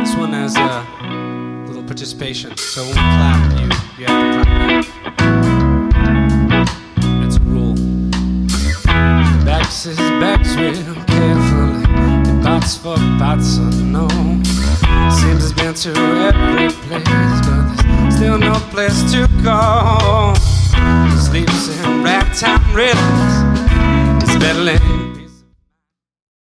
one has a little participation, so when we clap, you have to clap back. It's a rule. He backs his bags real carefully. He pots for pots unknown. Seems he's been to every place, but there's still no place to go. He sleeps in ragtime rhythms. He's peddling